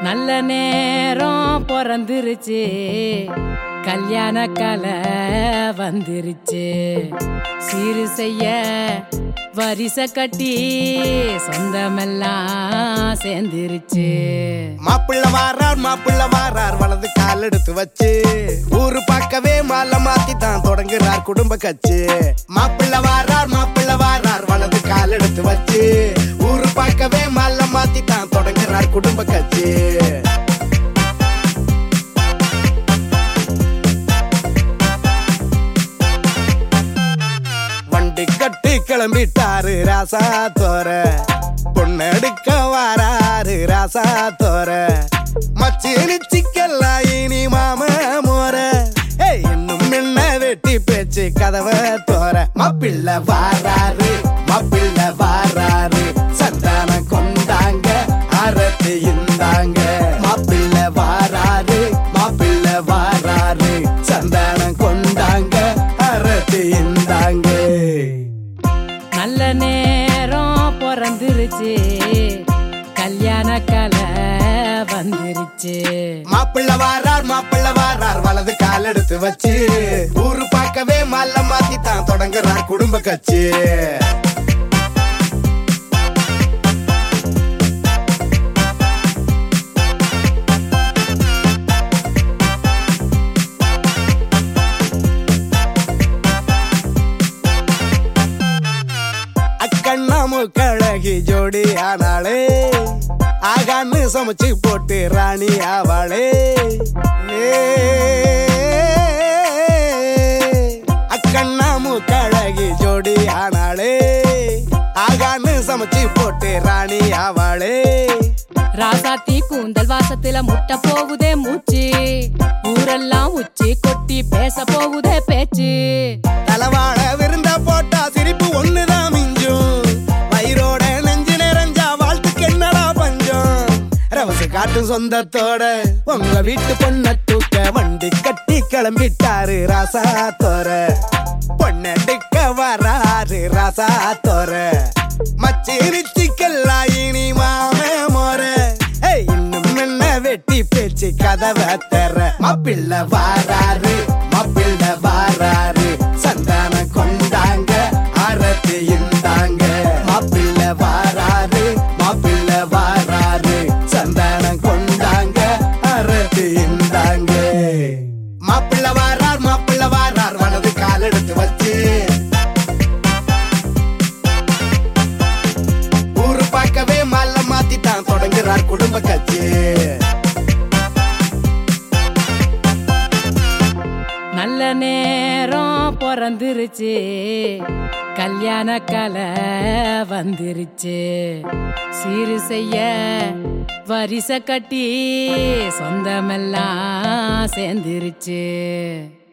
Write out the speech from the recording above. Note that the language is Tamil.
நல்ல நேரம் பிறந்துருச்சு, கல்யாண கலை வந்துருச்சு. சீரு செய்ய வரிசை கட்டி சொந்தமெல்லாம் சேர்ந்துருச்சு. மாப்பிள்ள வாரார் வலது கால் எடுத்து வச்சு ஊரு பார்க்கவே மாலை மாத்தி தான் தொடங்குறார் குடும்ப கட்சி. மாப்பிள்ள வாரார் வலது கால் எடுத்து வச்சு ஊரு பார்க்கவே மாலை மாத்தி தான் தொடங்குறார் குடும்ப கட்சி. வண்டி கட்டி கிளம்பிட்டாரு ராசா தோர, பொண்ணெடுக்க வாராரு ராசா தோர. மச்சினி சிக்கெல்லாம் இனி மாம மோர, இன்னும் என்ன வெட்டி பேச்சு கதவை தோர. மாப்பிள்ள வாராரு சந்தானம் கொண்டாங்க அரத்து இந்தாங்க. மாப்பிள்ள வாராரு சந்தானம் கொண்டாங்க அரத்து இந்தாங்க. நல்ல நேரம் பிறந்துருச்சு, கல்யாண கலை வந்துருச்சு. மாப்பிள்ள வாரார் வலது கால் எடுத்து வச்சு ஊரு பார்க்கவே மாலை மாத்தி தான் தொடங்குறார் குடும்ப கட்சி. அக்கண்ணாமு கழகி ஜோடி ஆனாளே, ஆகான்னு சமைச்சு போட்டு ராணி ஆவாளே. அக்கண்ணாமு கழகி ஜோடி ஆனாளே, ஆகான்னு சமைச்சு போட்டு ராணி ஆவாளே. ராசாத்தி கூந்தல் வாசத்துல முட்டை போகுதே மூச்சு, ஊரெல்லாம் உச்சி கொட்டி பேச போகுதே பேச்சு. தலவாழ விருந்த போட்டா சிரிப்பு ஒண்ணுதான் மிஞ்சும், வயிறோட நெஞ்சு நிறைஞ்சா வாழ்த்துக்கு என்னடா பஞ்சம். ரவசு காட்டும் சொந்தத்தோட உங்க வீட்டு பொண்ண தூக்க வண்டி கட்டி கிளம்பிட்டாரு ராசா தோர. பொண்ணெடுக்க வராரு ராசா தோர. மச்சினி சிக்கெல்லாம் இனி மாம மோர, இன்னும் என்ன வெட்டி பேச்சு கதவை தர. மாப்பிள்ள வாராரு சந்தானம் கொண்டாங்க அரத்து இந்தாங்க. மாப்பிள்ள வாராரு சந்தானம் கொண்டாங்க அரத்து இந்தாங்க. மாப்பிள்ள வாரார் வலது கால் எடுத்து வச்சு ஊரு பார்க்கவே மாலை மாத்தி தான் தொடங்குறார் குடும்ப கட்சி. நல்ல நேரம் பிறந்துருச்சு, கல்யாண கலை வந்துருச்சு. சீரு செய்ய வரிசை கட்டி சொந்தமெல்லாம் சேர்ந்துருச்சு.